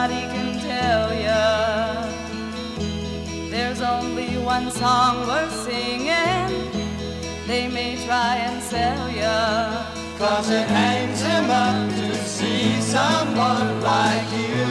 nobody can tell ya. There's only one song worth singing. They may try and sell ya, 'cause it hangs him up to see someone like you.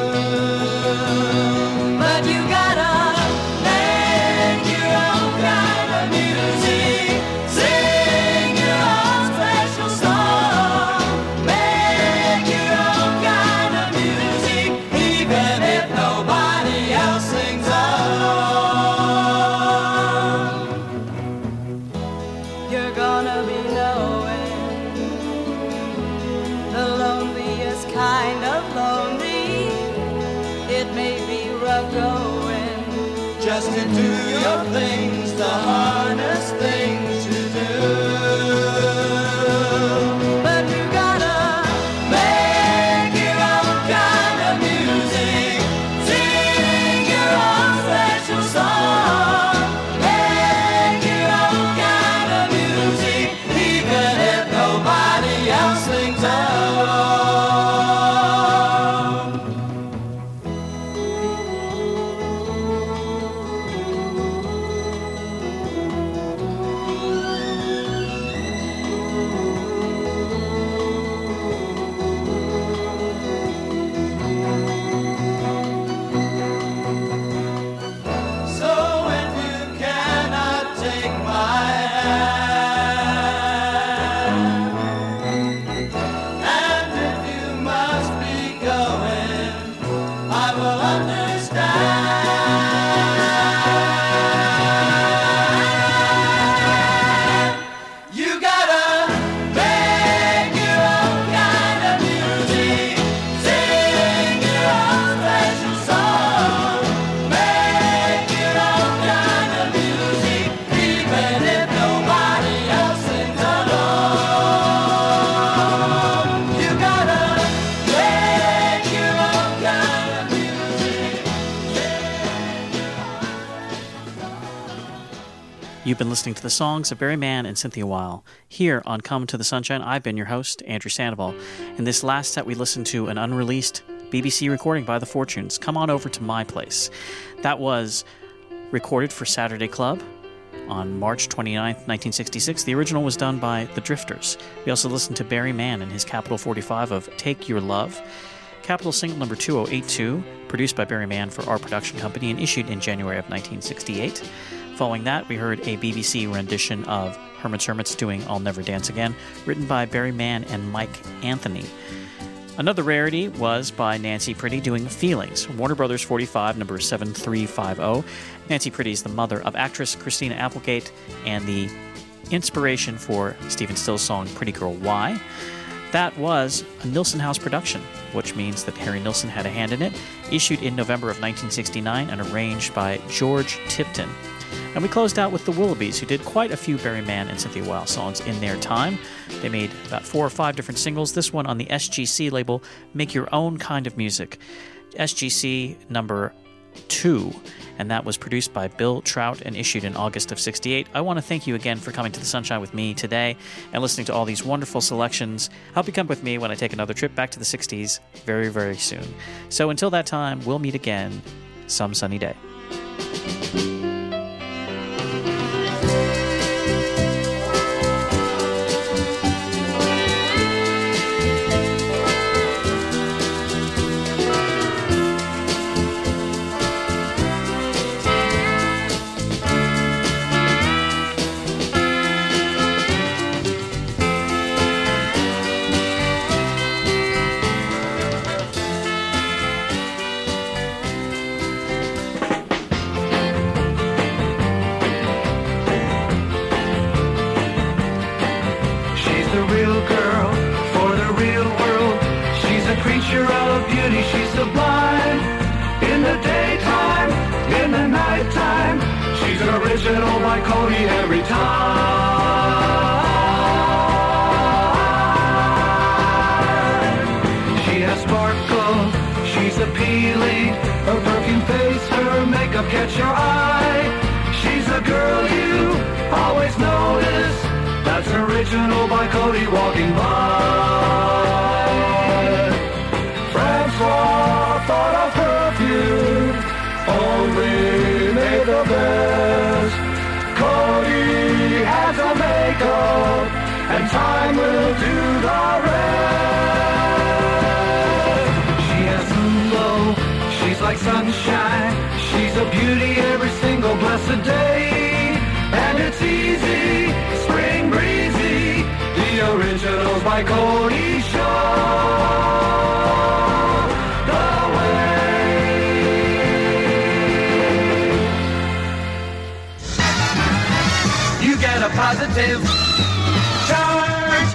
But you gotta make your own kind of music, sing your own special song, make your own kind of music, even if nobody else sings along. You're gonna be knowing the loneliest kind of lonely. It may be rough going Just to do your things, the hardest things to do. but you gotta make your own kind of music, sing your own special song, make your own kind of music, even if nobody else sings along. So if you cannot take my hand, and if you must be going, I will understand. You gotta make your own kind of music, sing your own special song, make your own kind of music, even if nobody else sings along. You gotta make your own kind of music. You've been listening to the songs of Barry Mann and Cynthia Weil. Here on Come to the Sunshine, I've been your host, Andrew Sandoval. In this last set, we listened to an unreleased BBC recording by The Fortunes, Come On Over to My Place. That was recorded for Saturday Club on March 29th, 1966. The original was done by The Drifters. We also listened to Barry Mann and his Capitol 45 of Take Your Love. Capitol single number 2082, produced by Barry Mann for our production company and issued in January of 1968. Following that, we heard a BBC rendition of Herman's Hermits doing I'll Never Dance Again, written by Barry Mann and Mike Anthony. Another rarity was by Nancy Pretty doing Feelings, Warner Brothers 45, number 7350. Nancy Pretty is the mother of actress Christina Applegate and the inspiration for Stephen Still's song Pretty Girl Why. That was a Nilsson House production, which means that Harry Nilsson had a hand in it, issued in November of 1969 and arranged by George Tipton. And we closed out with the Willoughbys, who did quite a few Barry Mann and Cynthia Weil songs in their time. They made about 4 or 5 different singles. This one on the SGC label, Make Your Own Kind of Music. SGC number 2, and that was produced by Bill Trout and issued in August of 68. I want to thank you again for coming to the Sunshine with me today and listening to all these wonderful selections. I hope you come with me when I take another trip back to the 60s very, very soon. So until that time, we'll meet again some sunny day. Original by Cody every time. She has sparkle, she's appealing. Her perfume face, her makeup catch your eye. She's a girl you always notice. That's original by Cody walking by. Francois jingle bells. Cody has no makeup, and time will do the rest. She has moon glow, she's like sunshine. She's a beauty every single blessed day. And it's easy, spring breezy, the originals by Cody Shaw. A positive charge.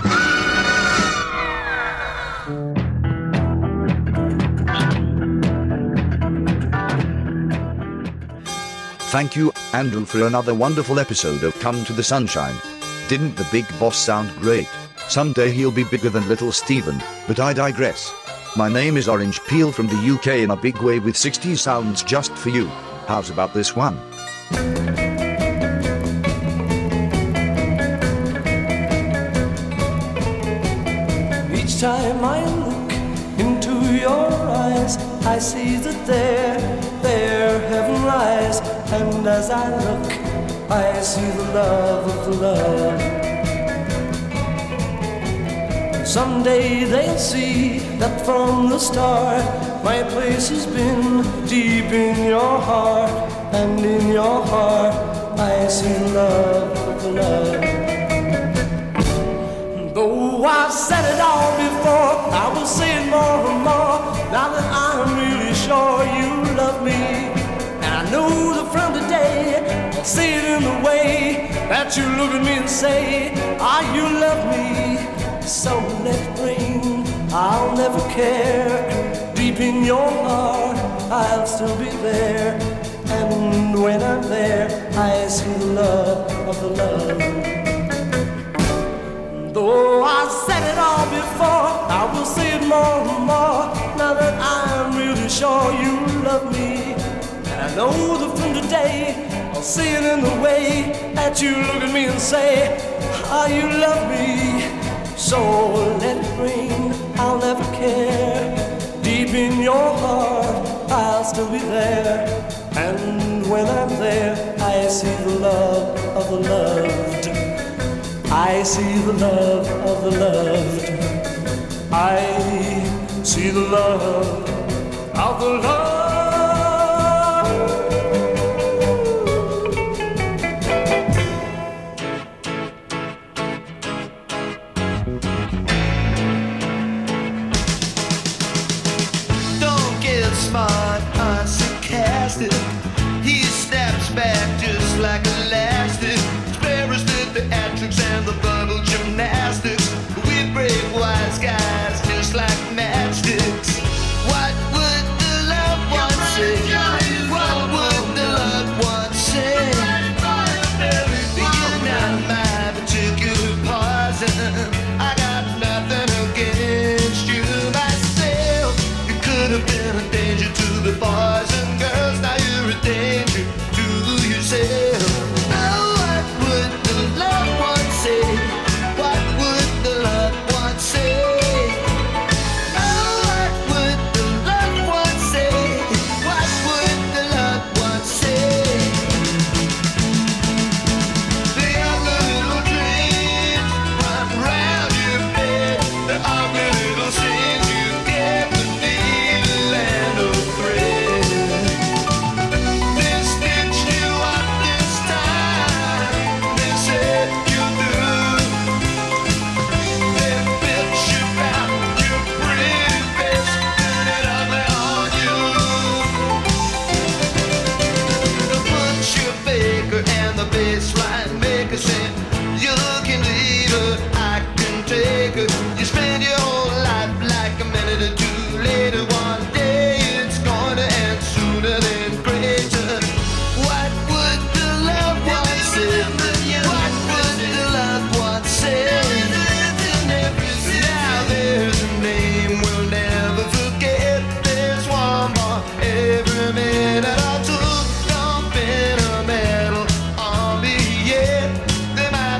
Thank you, Andrew, for another wonderful episode of Come to the Sunshine. Didn't the big boss sound great? Someday he'll be bigger than little Steven, but I digress. My name is Orange Peel from the UK in a big way with 60 sounds just for you. How's about this one? Each time I look into your eyes, I see that there heaven lies. And as I look, I see the love of the love. Someday they'll see that from the start, my place has been deep in your heart. And in your heart, I see the love of the love. Though I've said it all before, I will say it more and more. Now that I'm really sure you love me. And I know that from today, I'll see it in the way that you look at me and say, ah, you love me. So let it rain, I'll never care. Deep in your heart, I'll still be there. And when I'm there, I see the love of the love. Though I said it all before, I will say it more and more. Now that I'm really sure you love me. And I know that from today, I'll see it in the way that you look at me and say, ah, you love me. So let it rain, I'll never care. Deep in your heart, I'll still be there. And when I'm there, I see the love of the loved. I see the love of the loved. I see the love of the loved. Don't get smart or sarcastic. He snaps back just like elastic. Sparrows with the theatrics and the bubble gymnastics. We break wise guys just like matchsticks. What would the loved one say? What would the loved one say? You're not my particular poison. I got nothing against you myself. You could have been a danger to the boys and girls. Now you're a danger to yourself. Oh, what would the loved one say? What would the loved one say? Oh, what would the loved one say? What would the loved one say? The ugly little dreams run round your bed. The ugly little sins you get beneath the land of thread. They stitched you up this time. They said you knew. They bitch about your pretty face, turn it ugly on you. The butcher baker and the baseline maker said, you can leave her, I can take her. You spend your whole life like a minute or two later. One day it's gonna end sooner than greater. What would the loved one say? What would the loved one say? Now there's a name we'll never forget. There's one more every minute I took. Don't pin a medal on me yet. They might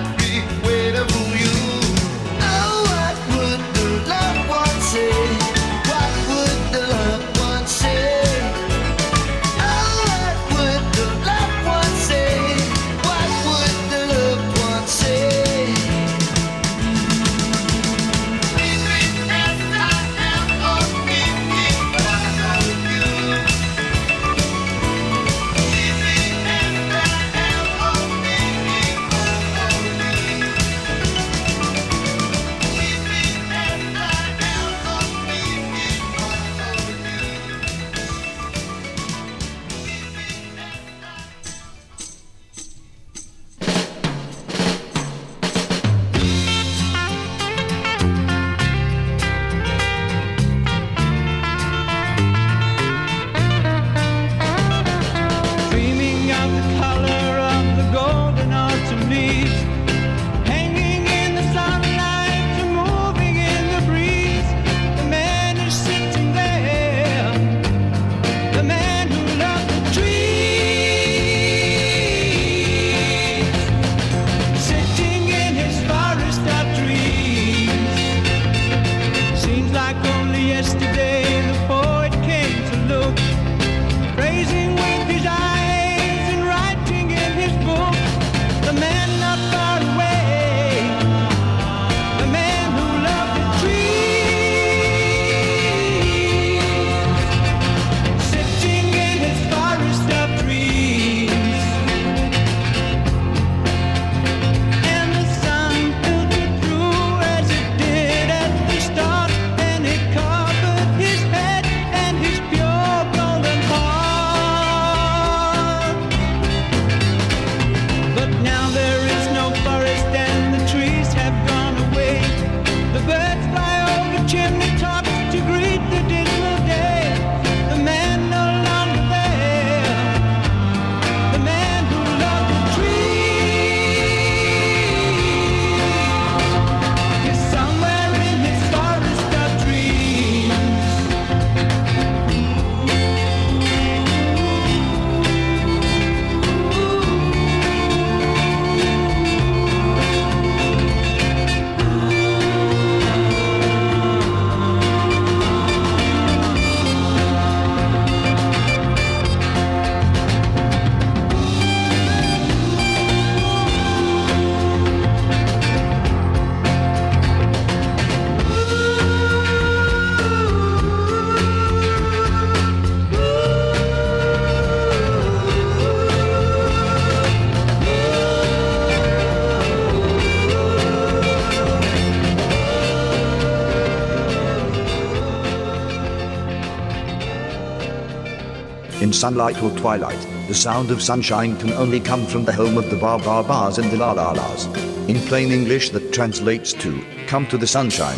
In sunlight or twilight, the sound of sunshine can only come from the home of the bar bar bars and the la la las. In plain English that translates to, come to the sunshine.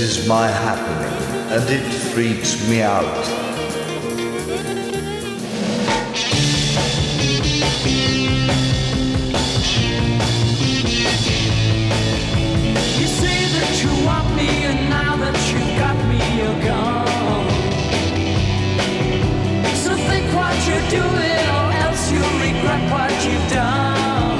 is my happening, and it freaks me out. You say that you want me, and now that you got me, you're gone. So think what you're doing, or else you'll regret what you've done.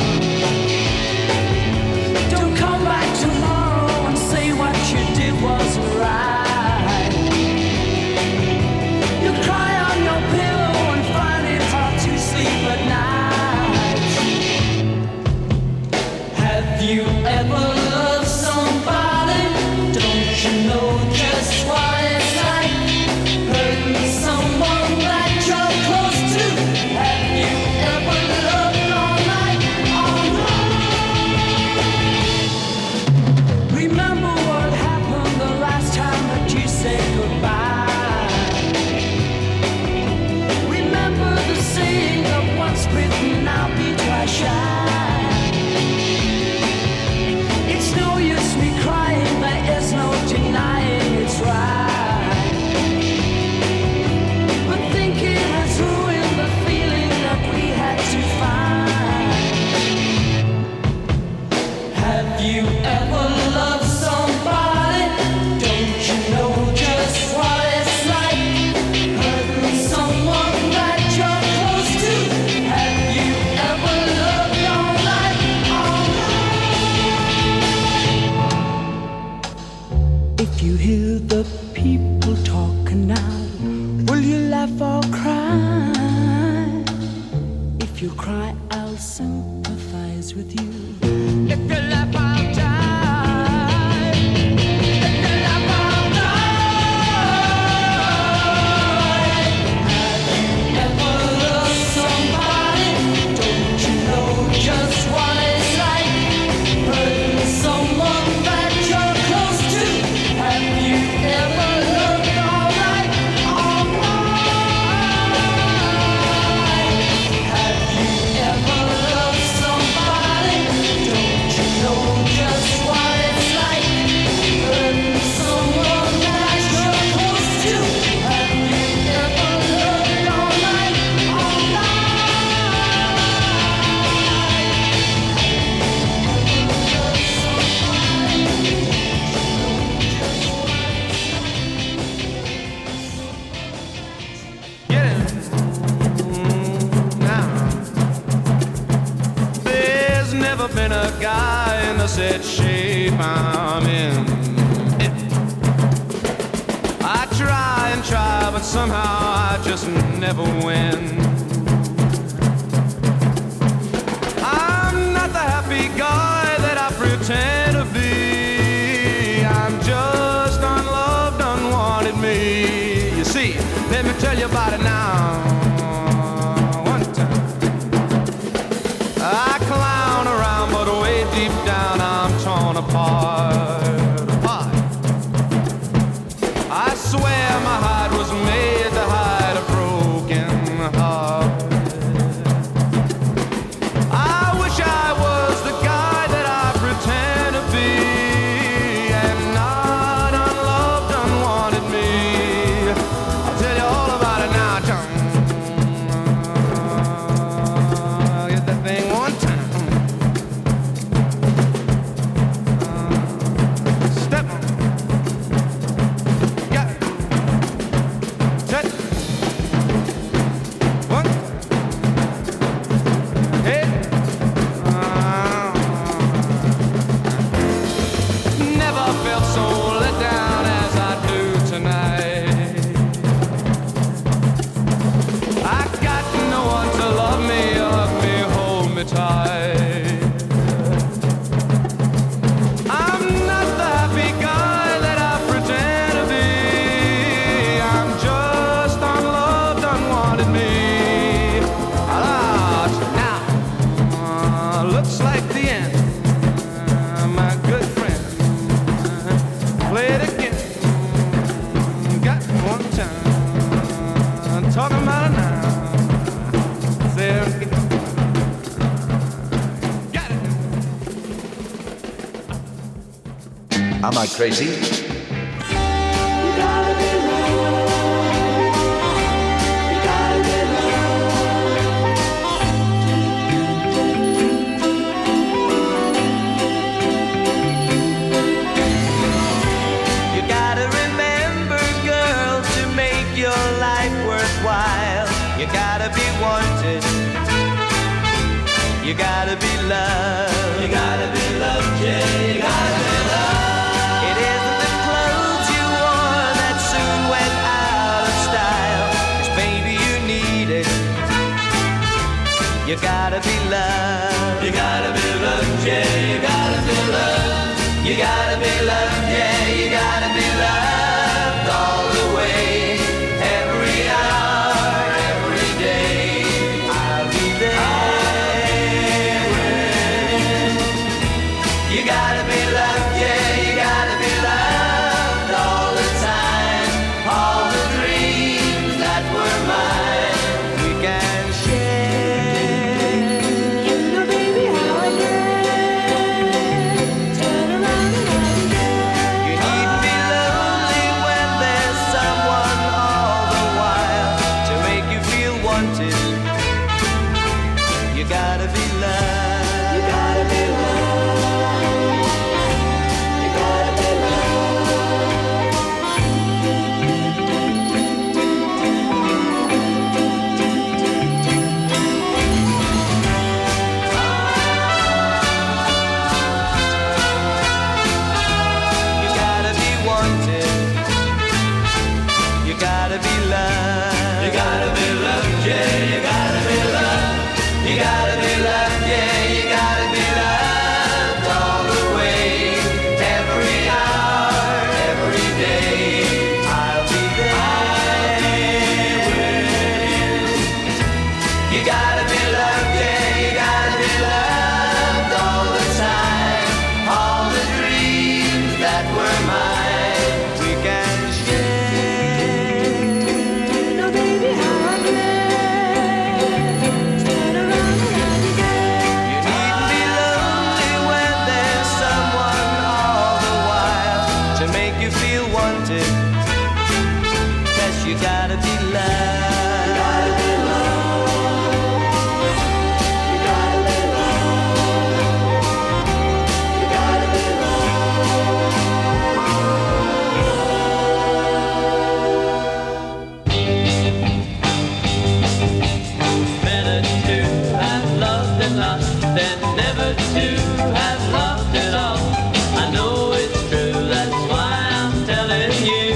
Don't come back tomorrow and say what you did wasn't right. You'll cry on your pillow and find it hard to sleep at night. Have you ever loved somebody? Don't you know just what it's like? Hurting someone that you're close to. Have you ever loved all night, all night? Remember what happened the last time that you said goodbye. Remember the saying of once bitten, now be twice shy. It's no use me crying, there is no denying it's right. But thinking has ruined the feeling that we had to find. Have you ever loved somebody? Don't you know just what it's like? Hurting someone that you're close to. Have you ever loved all night, all night? If you hear the people talking now, will you laugh or cry? If you cry, I'll sympathize with you. If you laugh, I'll die. If you laugh, I'll die. Have you ever loved somebody? Don't you know just what it's like? Hurting someone that you're close to. Have you ever loved all night, all night? Have you ever loved somebody? Don't you know just what it's like? Hurting someone that you're close to. Have you ever loved all night, all Get it now. There's never been a guy in the set shape I'm in. I try and try, but somehow I just never win. I'm not the happy guy that I pretend to be. I'm just unloved, unwanted me. You see, let me tell you about it now. One time, I clown around, but way deep down I'm torn apart, apart. I swear my heart was made to hide a broken heart. I wish I was the guy that I pretend to be, and not unloved, unwanted me. I'll tell you all about it now, John. Get that thing one time. Step on. Got it. Touch. One. Hey. Never felt so let down as I do tonight. I got no one to love me, hug me, hold me tight. I'm not the happy guy that I pretend to be. I'm just unloved, unwanted me. Now, looks like the end. My good friend, play it again. Got one time. I'm talking about it now. Say it again. Got it. Am I crazy? You gotta be loved. You gotta be loved, yeah. You gotta be loved. It isn't the clothes you wore that soon went out of style. 'Cause baby, you need it. You gotta be loved. You gotta be loved, yeah. You gotta be loved. You gotta be loved, yeah. You gotta be loved all the way. Every hour, every day. I'll be there. You gotta be loved, yeah. You gotta be loved all the time. All the dreams that were mine, we can share. You know, baby, how I get. Turn around and I'll be there. You needn't be lonely when there's someone all the while to make you feel wanted. You gotta be loved. You gotta be loved. You gotta be You gotta be wanted. You gotta be loved. You gotta be loved, yeah. You gotta be loved. You gotta be loved, yeah. You gotta be loved all the way. Every hour, every day. I'll be there with you. You gotta be loved, yeah. You gotta be loved all the time. All the dreams that were mine, we can share. You know, baby, how I get. Turn around and I'll be there. You needn't be lonely when there's someone all the while to make you feel wanted. Yes, you gotta be loved. You gotta be loved. You gotta be loved. You gotta be Better to have loved and lost than never to have loved at all. I know it's true, that's why I'm telling you.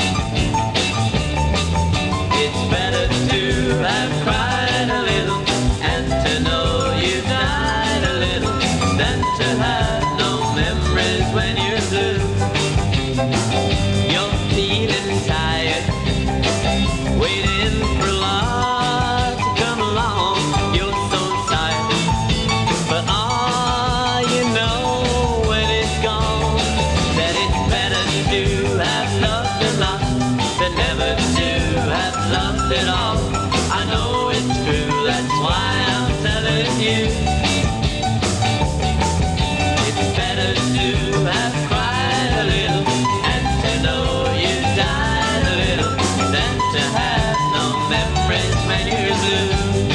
It's better to have cried a little and to know you died a little than to have no memories when you're blue. You're feeling tired, waiting for love to come along. You're so tired, but all you know when it's gone, that it's better to have loved and lost than never to have loved at all. I know it's true, that's why I'm telling you. It's better to have cried a little and to know you died a little than to have no memories when you're blue.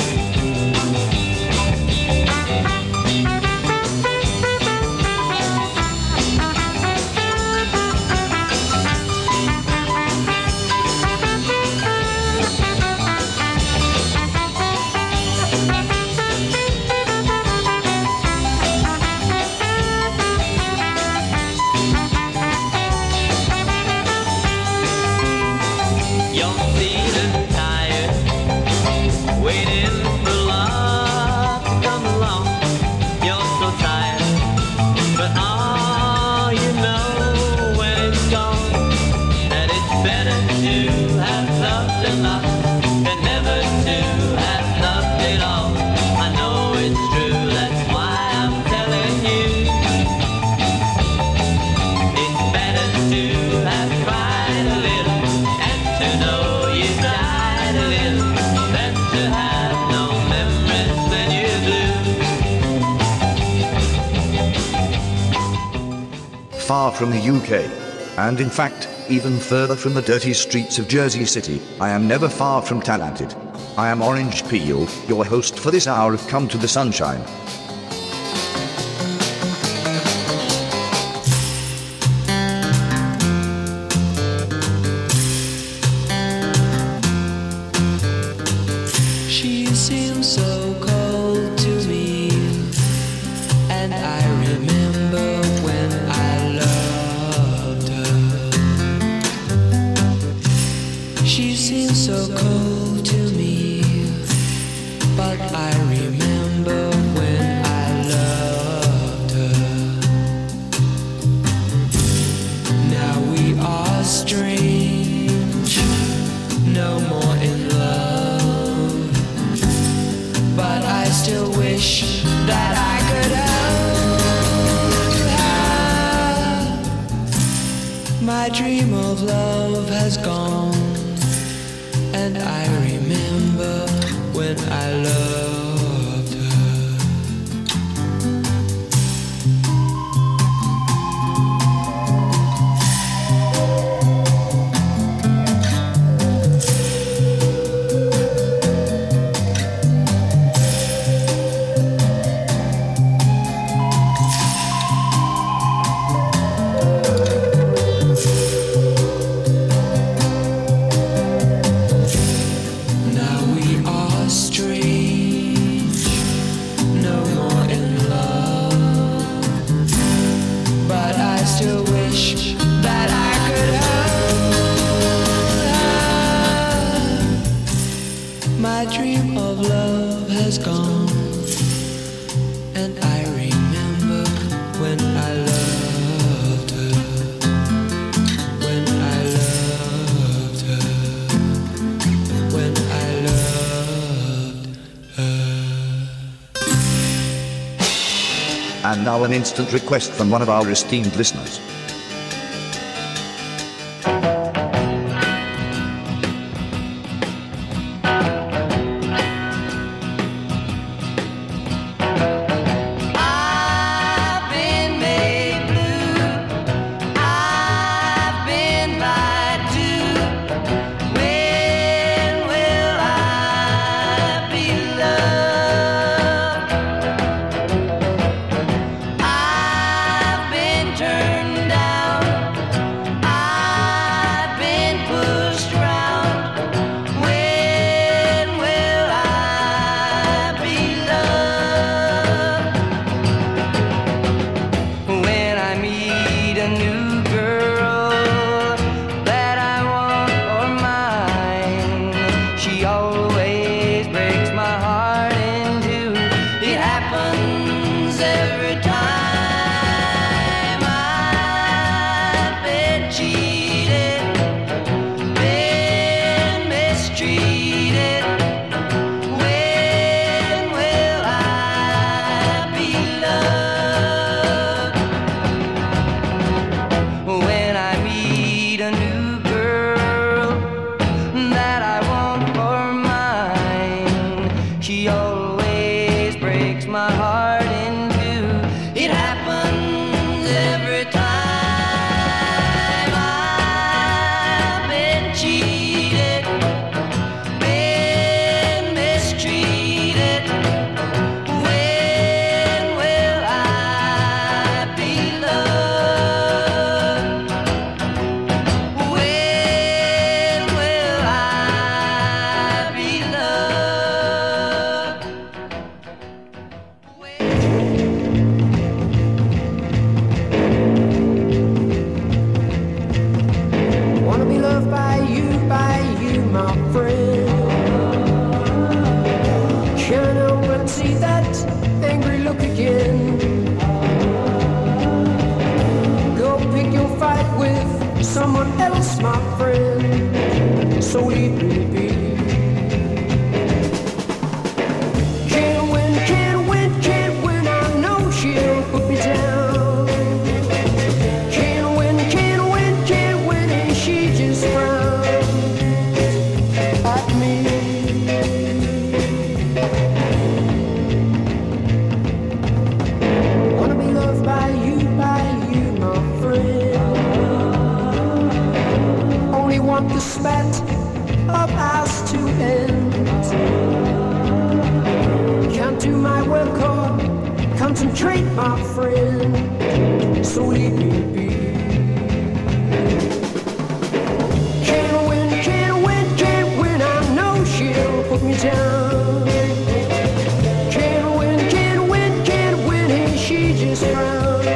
You're feeling tired, waiting for love to come along. You're so tired, but all you know when it's gone, that it's better to have loved and lost than never to have loved at all. I know it's true, that's why I'm telling you. It's better to have cried a little and to know you died a little than to have no memories when you're blue. Far from the UK, and in fact, even further from the dirty streets of Jersey City, I am never far from talented. I am Orange Peel, your host for this hour of Come to the Sunshine. She seems so cold to me. She seems so cold to me, but I remember when I loved her. Now we are strange, no more in love, but I still wish that I could hold her. My dream of love has gone, and I remember when I loved her. Now we are strange, no more in love, but I still wish that I could hold her. My dream of love has gone, and I remember when I loved her, when I loved her, when I loved her. And now an instant request from one of our esteemed listeners. I've been made blue. I've been lied to. When will I be loved? I've been turned down. I've been pushed around. When will I be loved? When I meet a new girl that I want for mine, she always breaks my heart in two. It happens every time. I've been cheated, been mistreated. When will I be loved? When I meet a new girl that I want for mine, she always breaks my heart in two. It happens every time. I've been cheated, been mistreated. When will I be loved? When will I be loved? Wanna be loved by you, my friend. Can't help but see that angry look again. Go pick your fight with someone else, my friend. So leave me be. Can't win, can't win, can't win. I know she'll put me down. Can't win, can't win, can't win, and she just frowns at me. Wanna be loved by you, my friend. Only want the spat of us to end. Can't do my work or concentrate, my friend. So leave me be. Can't win, can't win, can't win. I know she'll put me down. Can't win, can't win, can't win, and she just frowns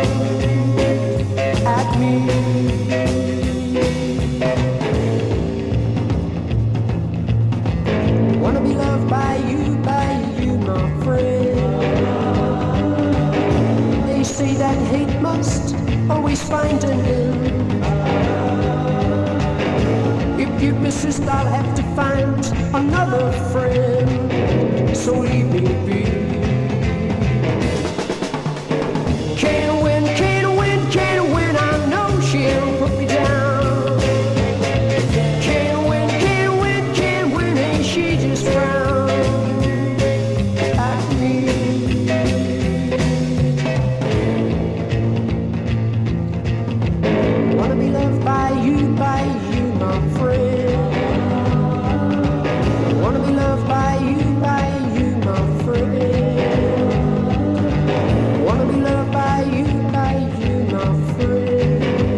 at me. finding him. If you persist, I'll have to find another friend. So leave me be. Can't win, can't win, can't win. I know she'll put me down. Can't win, can't win, can't win. Ain't she just frown at me? Wanna be loved by you, my friend. Wanna be loved by you, my friend. Wanna be loved by you, my friend.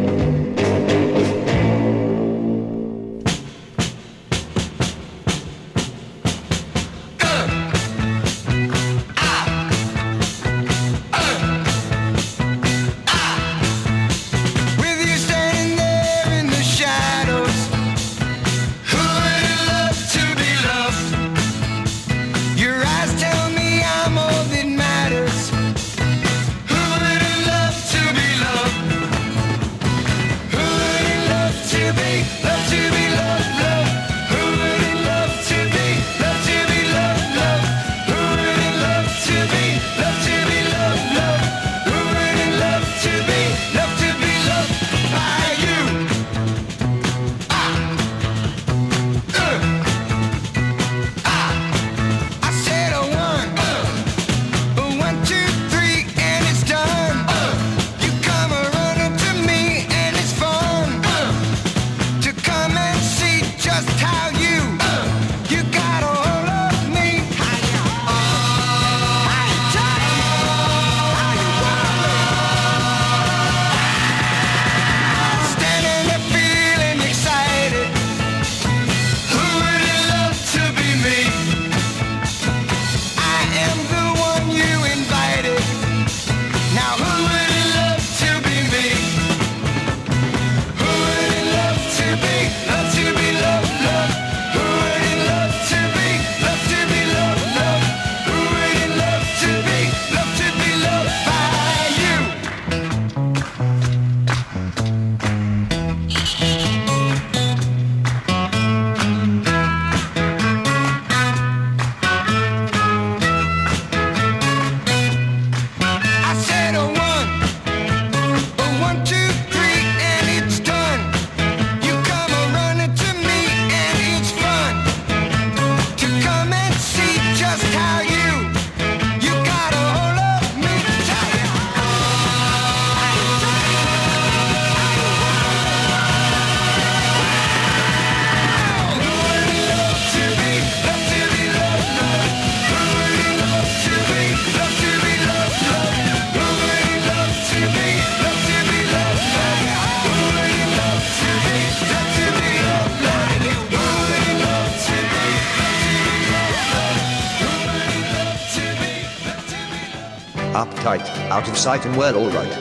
With you standing there in the shadows, who would love to be loved? Your eyes tell me I'm all that matters. Who would love to be loved? Who would love to be loved, to be loved, loved? Who would love to be loved, to be loved, loved? Who would love to be loved, to be loved, loved? Who would love to be loved, to be loved by you? I said a 1, 2, 3, and it's done. You come running to me, and it's fun to come and see just how you got a hold of me. How you standing there feeling excited. Who would love to be me? I am the one you invited. Now who would love to be me? Who would love to be loved, to be loved, loved? Who would love to be loved, to be loved, loved? Who would love to be loved, to be loved by you? I said a 1, 2, 3, and it's done. You come running to me, and it's fun to come and see just how you got a hold of me. Who would love to be loved, to be loved, loved? Who would love to be loved, to be loved, loved? Who would love to be loved, to be loved, loved? Who would love to be loved, to be loved, loved? Who would love to be loved, to be loved? Uptight, out of sight and well, all right.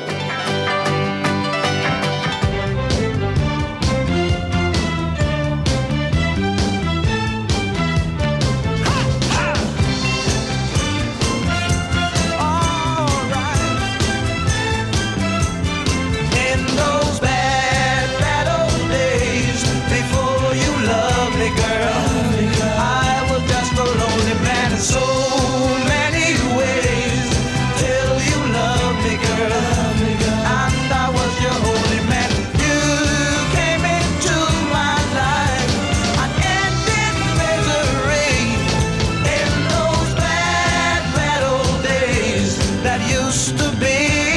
In those bad, bad old days, before you loved me, girl, I was just a lonely man in so many ways. Till you loved me, girl, and I was your only man. You came into my life, I ended misery. In those bad, bad old days that used to be.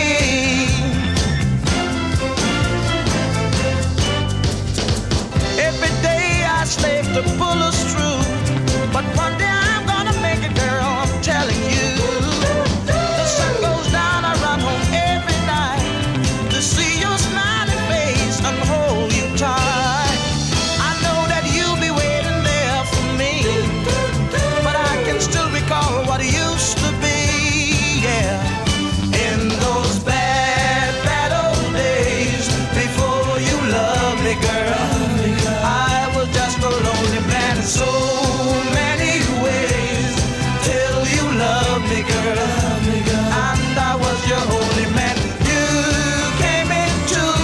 Every day I slave to pull us through, but one day I'm gonna make it, girl, I'm telling you. The sun goes down, I run home every night to see your smiling face and hold you tight. I know that you'll be waiting there for me, but I can still recall what it used to be, yeah. In those bad, bad old days, before you loved me, girl, I was just a lonely man in so many ways. Till you loved me, girl, and I was your only man. You came into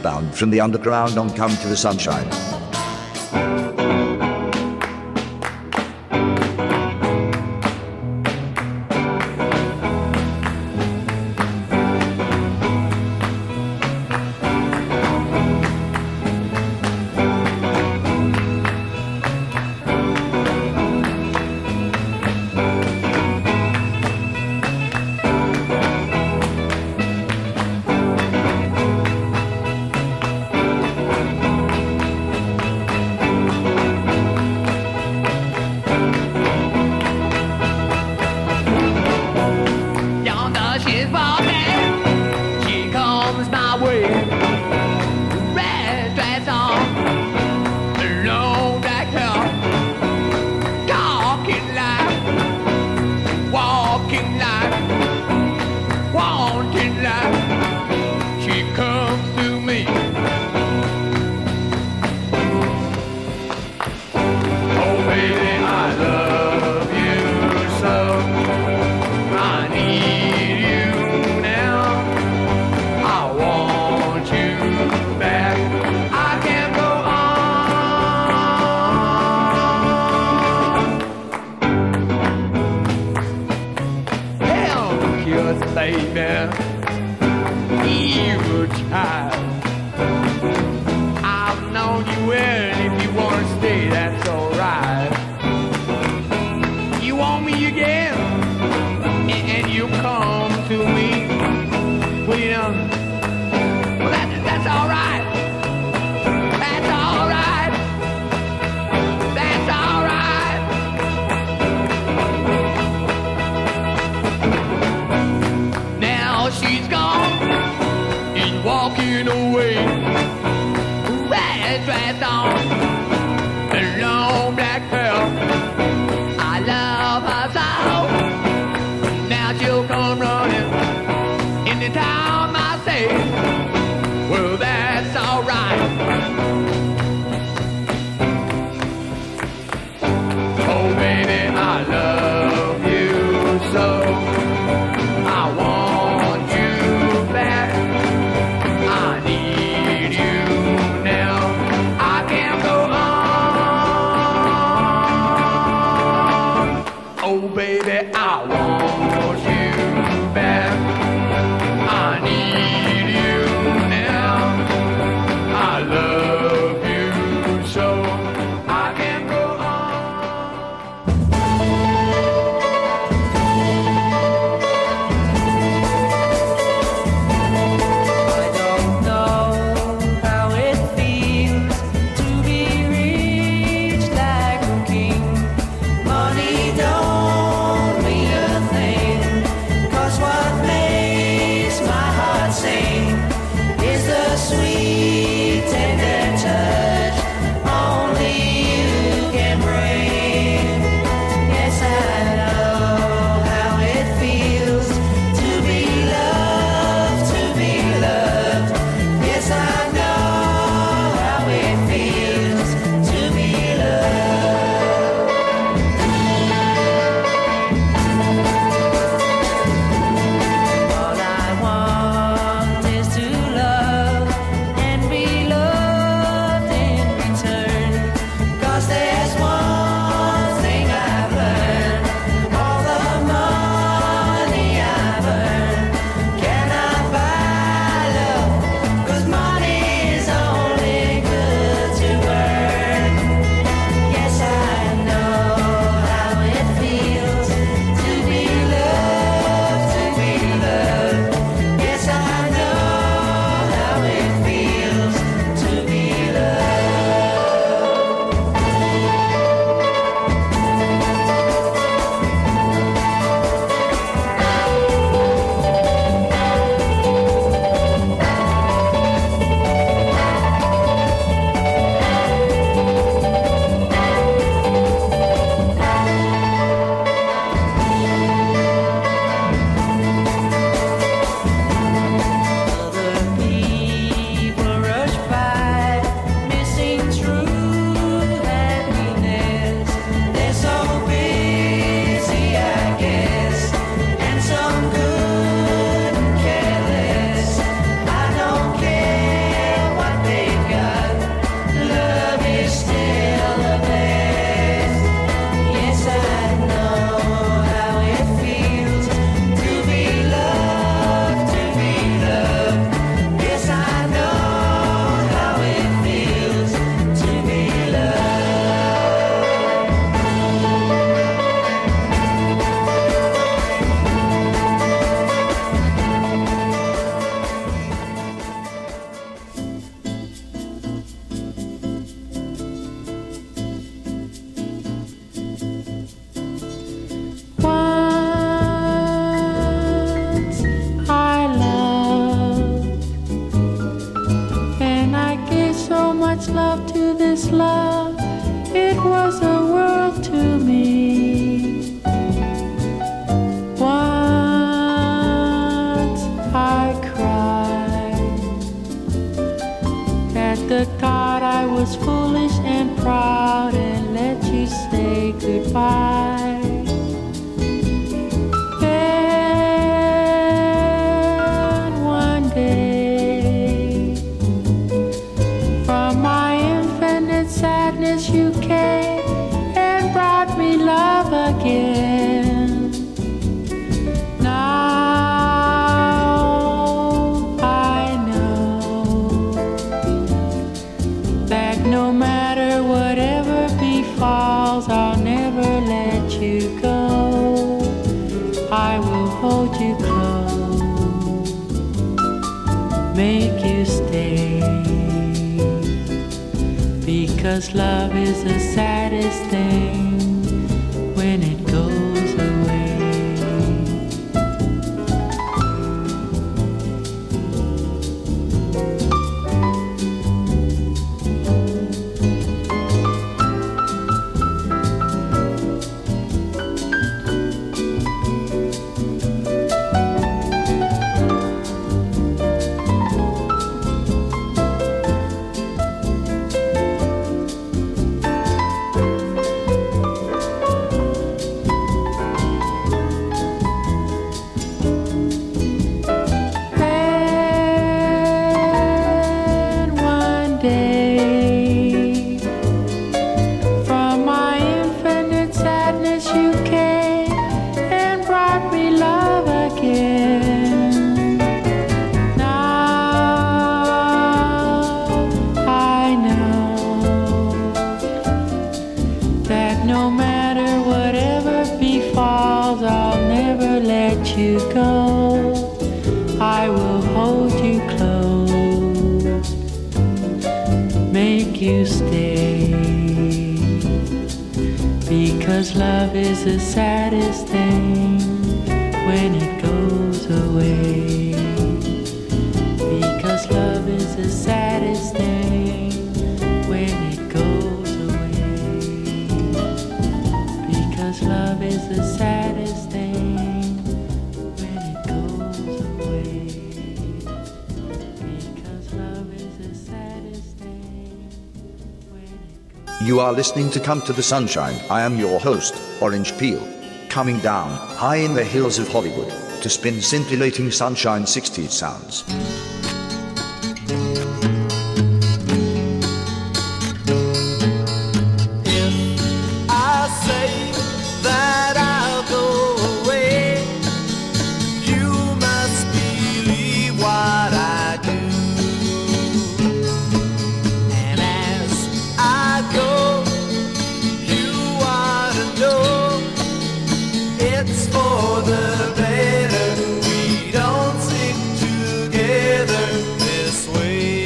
Earthbound from the underground on Come to the Sunshine. so much love to this love. It was a world to me. Once I cried at the thought I was foolish and proud and let you say goodbye. Then one day, from my infinite sadness you came and brought me love again. Now I know that no matter whatever befalls, I'll never let you go. I will hold you close, make you stay, because love is the saddest thing when it goes away. Then one day, from my infinite sadness you came and brought me love again. Now I know that no matter whatever befalls, I'll never let you go. I will hold you close, make you stay, because love is the saddest thing when it goes away. Because love is the saddest thing when it goes away. Because love is the saddest thing when it goes away. Because love is the saddest thing when it goes You are listening to Come to the Sunshine. I am your host, Orange Peel, coming down high in the hills of Hollywood to spin scintillating sunshine 60s sounds. I say that I'll go away. You must believe what I do. And as I go, you ought to know it's for the better. We don't stick together this way.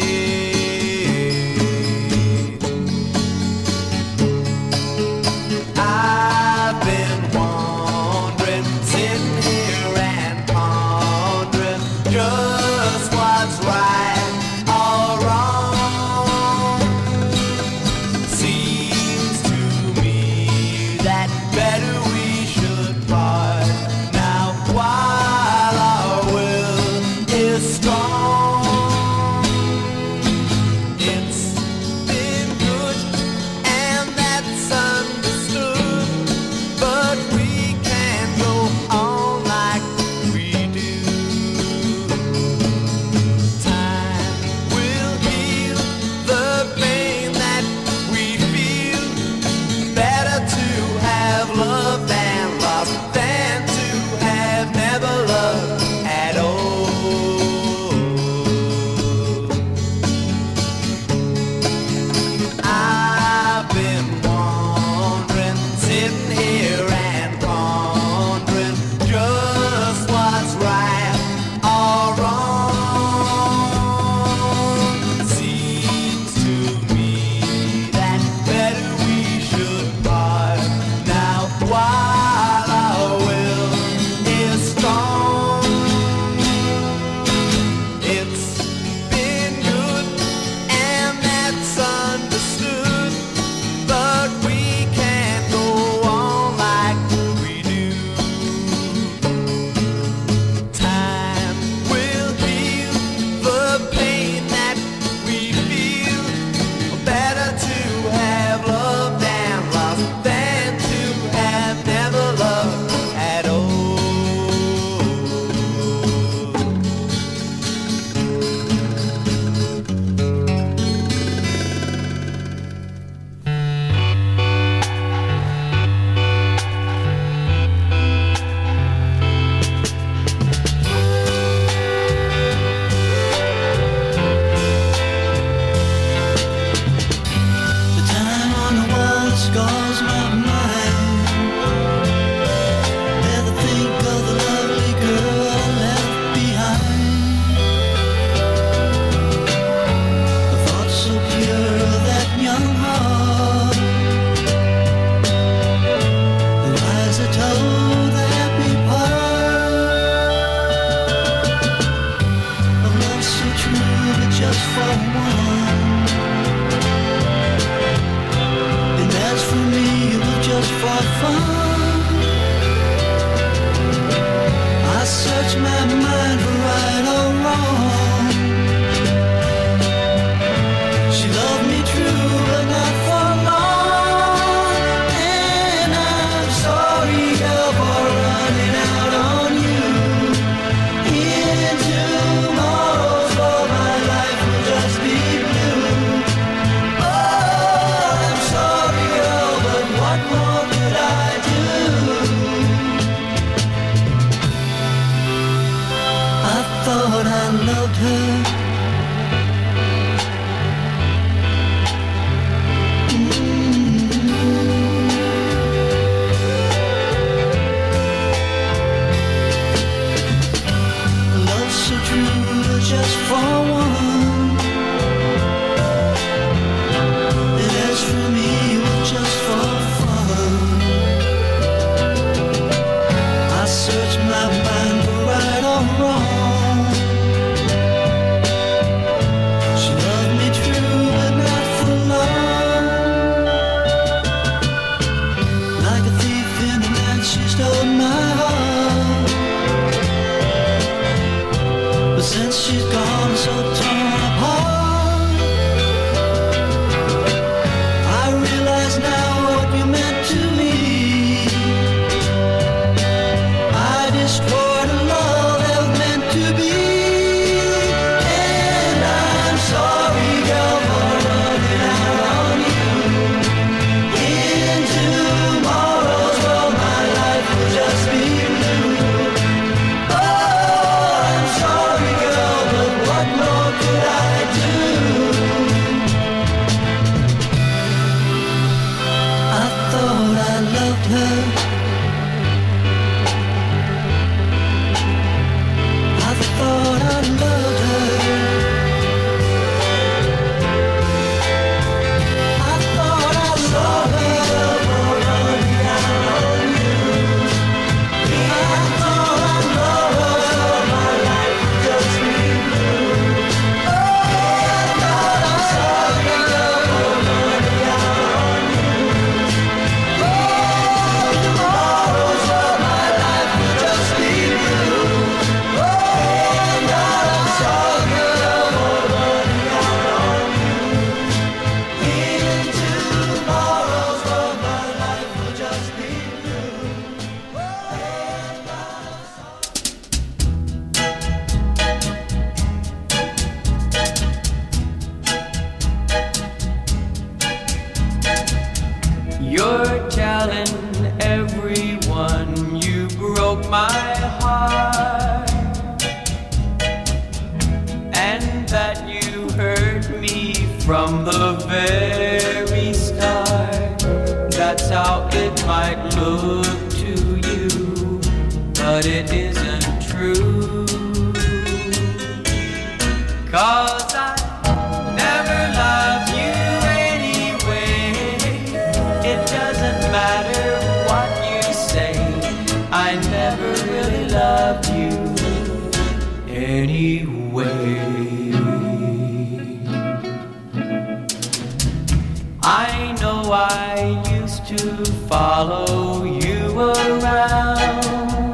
You're telling everyone you broke my heart, and that you hurt me from the very start. That's how it might look to you, but it isn't true. 'Cause I never loved you anyway. It doesn't matter what you say, I never really loved you anyway. I know I used to follow you around.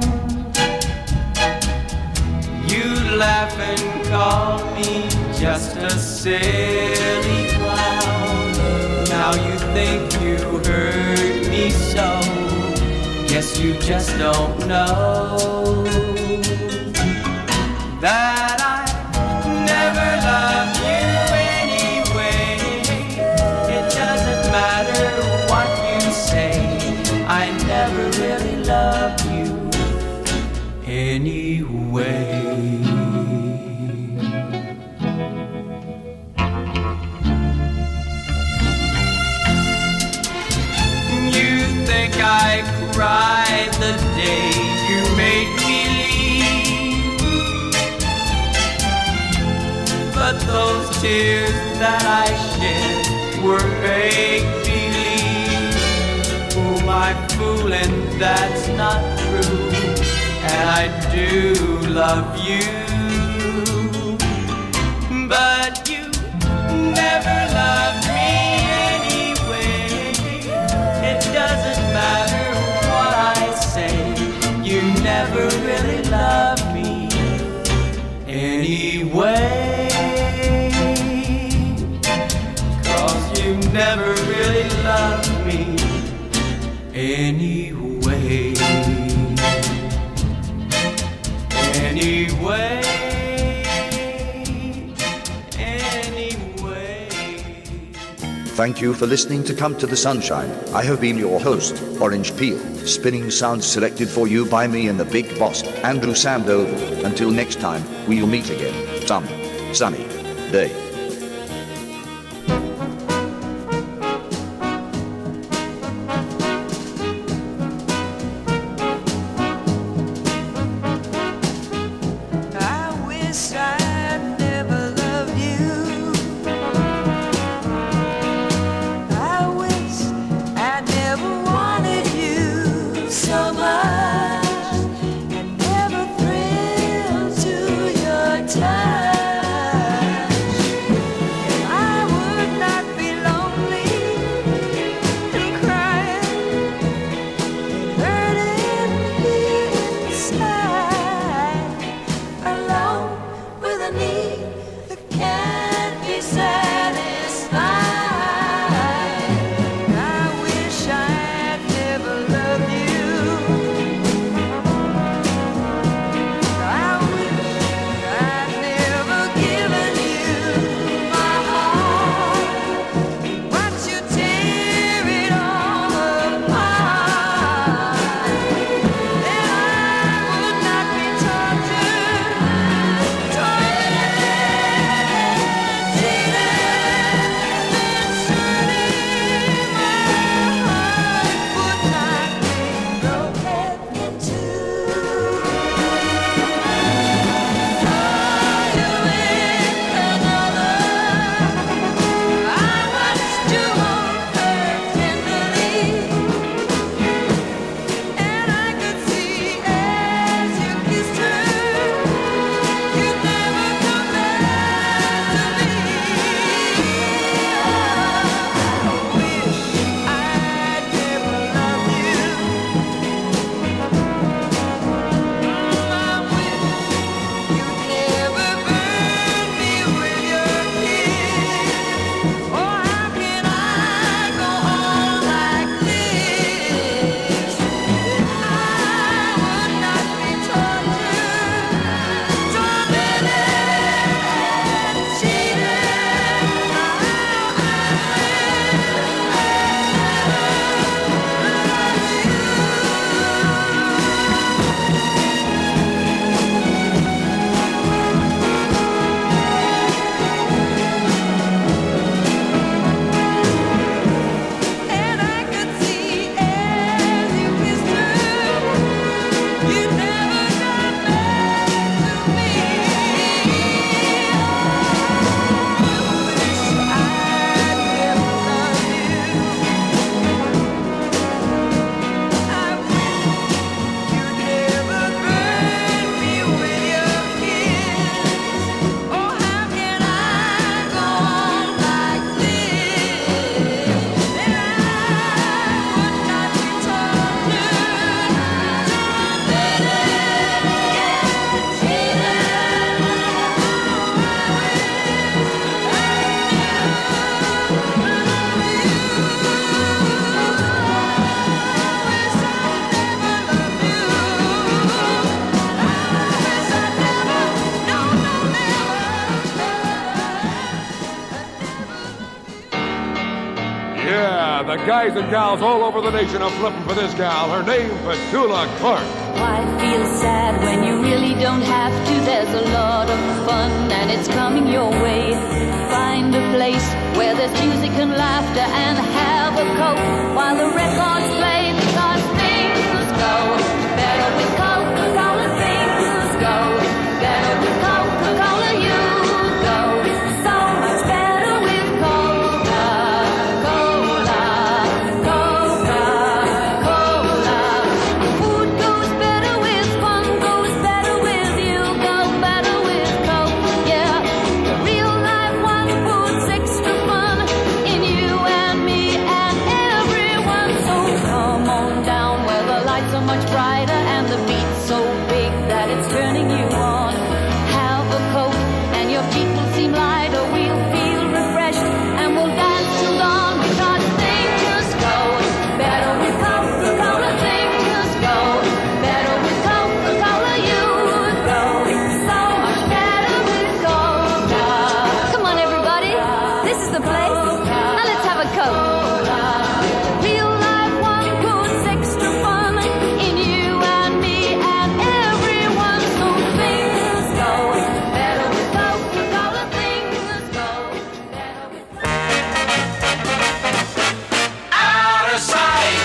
You laugh and call me just a silly clown. Now you think you hurt me so. Guess you just don't know that I never loved you anyway. It doesn't matter what you say, I never really loved you anyway. You think I cried the day you made me leave, but those tears that I shed were make-believe. Who am I fooling? That's not true, and I do love you, but you never loved me anyway. It doesn't matter what I say, you never really loved me anyway. 'Cause you never really loved me anyway. Anyway. Thank you for listening to Come to the Sunshine. I have been your host, Orange Peel, spinning sounds selected for you by me and the big boss, Andrew Sandoval. Until next time, we'll meet again, some sunny day. I wish I'd never loved you. I wish I never wanted you so much, and never thrilled to your touch. Yeah, the guys and gals all over the nation are flipping for this gal. Her name, Petula Clark. Why feel sad when you really don't have to? There's a lot of fun and it's coming your way. Find a place where there's music and laughter and have a coke while the records play, because things go better with Coca-Cola. Things go better with Coca-Cola. You go so much better with Coca-Cola. Coca-Cola. Food goes better with fun, goes better with you, go better with Coke. Yeah, the real life one puts extra fun in you and me and everyone. So come on down where the lights are much brighter and the beat's so big that it's turning you on. Have a Coke and your feet will seem lighter. We'll feel refreshed and we'll dance till dawn, because things go better with Coca-Cola. Things go better with Coca-Cola. You go so much better with Coca. Come on, everybody, this is the place. Now let's have a Coke. Real life one puts extra fun in you and me and everyone. So things go better with Coca-Cola. Things go better with Out of sight.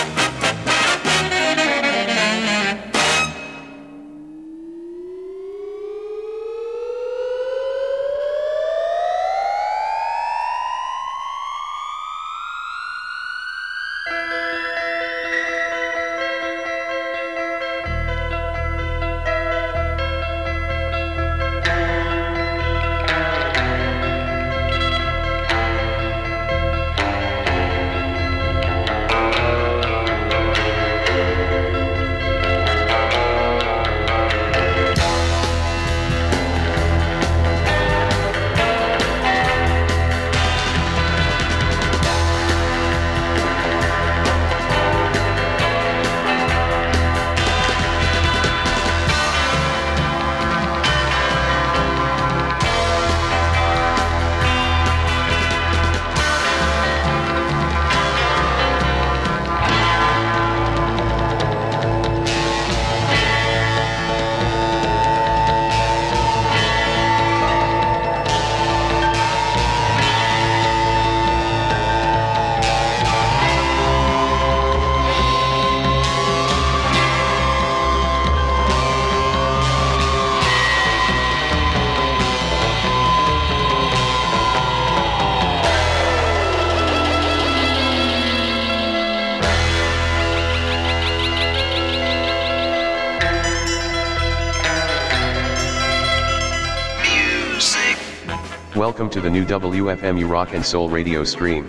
Welcome to the new WFMU Rock and Soul radio stream.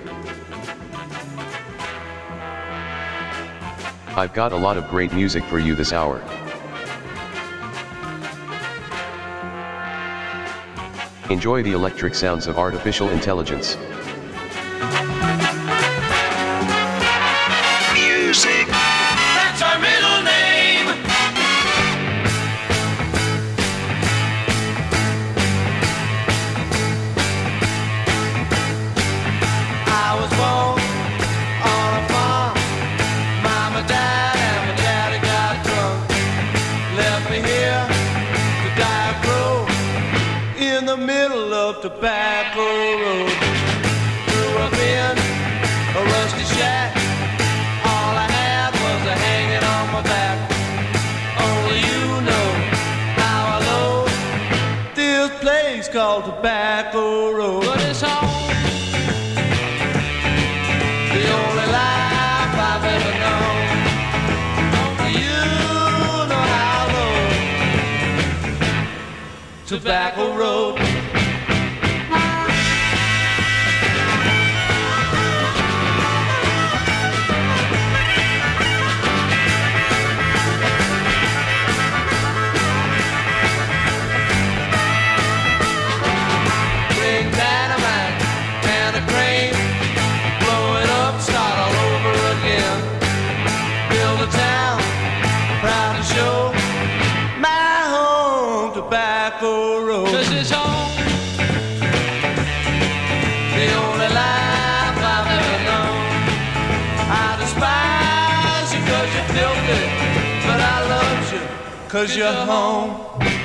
I've got a lot of great music for you this hour. Enjoy the electric sounds of artificial intelligence. Music. That's our middle name. I was born on a farm. Mama died and my daddy got drunk. Left me here to die of crow in the middle of Tobacco Road. Grew up in a rusty shack. All I had was a hanging on my back. Only you know how I load this place called Tobacco Road. But it's home, the only life I've ever known. Only you know how I load Tobacco Road. Bring dynamite and a crane, blow it up, start all over again. Build a town, proud to show my home, Tobacco Road. 'Cause it's home. 'cause you're home.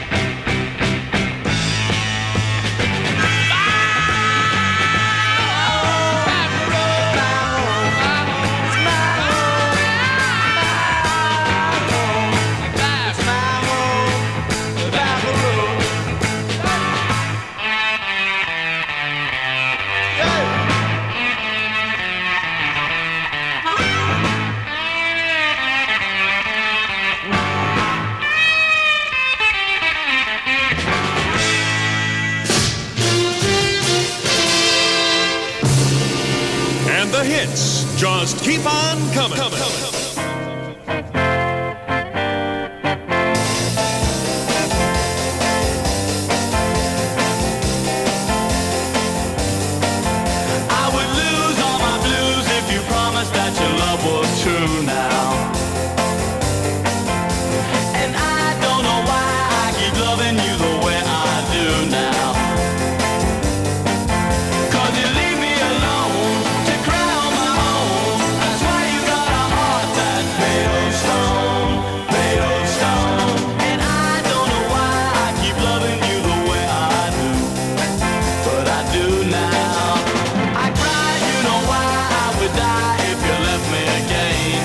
And the hits just keep on coming. I would lose all my blues if you promised that your love was true now. And I don't know why I keep loving you the way I do now. 'Cause you leave me alone to cry on my own. That's why you got a heart that's made of stone, made of stone. And I don't know why I keep loving you the way I do, but I do now. I cried, you know why I would die if you left me again.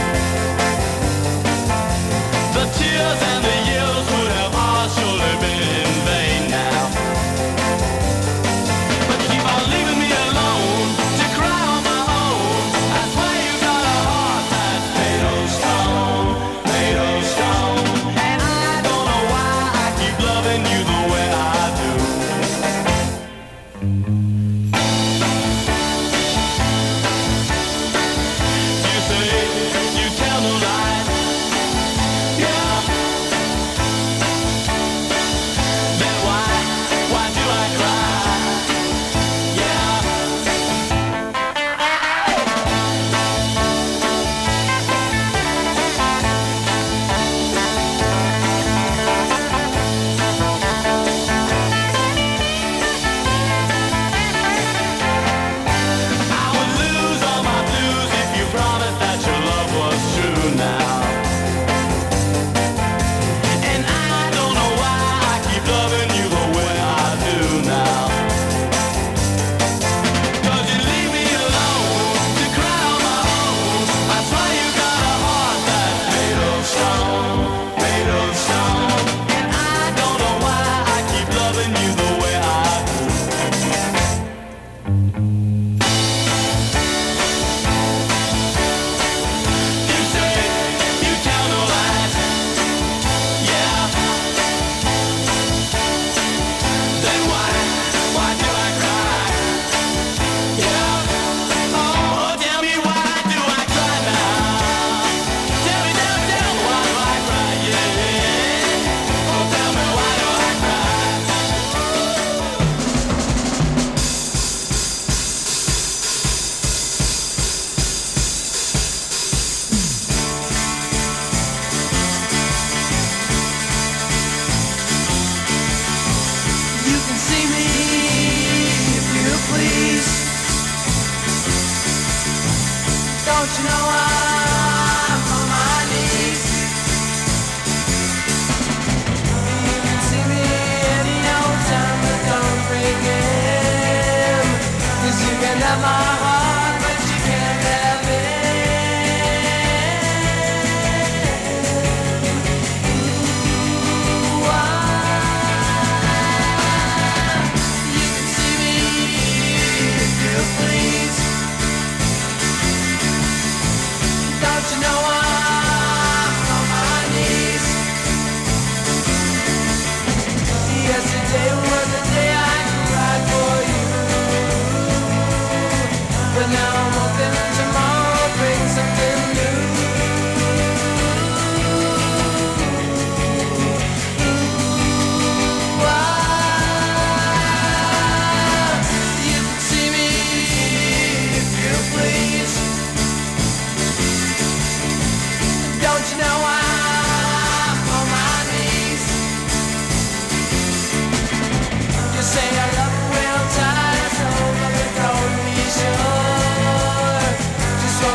The tears and the years would have all surely been in vain now. But you keep on leaving me alone to cry on my own. That's why you got a heart that's made of stone, made of stone. And I don't know why I keep loving you the way I do. You say you tell no lies, yeah. Then why do I cry? Yeah. I would lose all my blues if you promised that your love was true now. And I don't know why I keep loving you the way I do now. 'Cause you leave me alone to cry on my own. That's why you got a heart that's made of stone, made of stone. And I don't know why I keep loving you the way I do. You say you tell no lies, yeah. Then why do I cry? Yeah. Oh, tell me why do I cry now? Tell me why do I cry? Yeah. Oh, tell me why do I cry? You can see me if you please. Don't you know I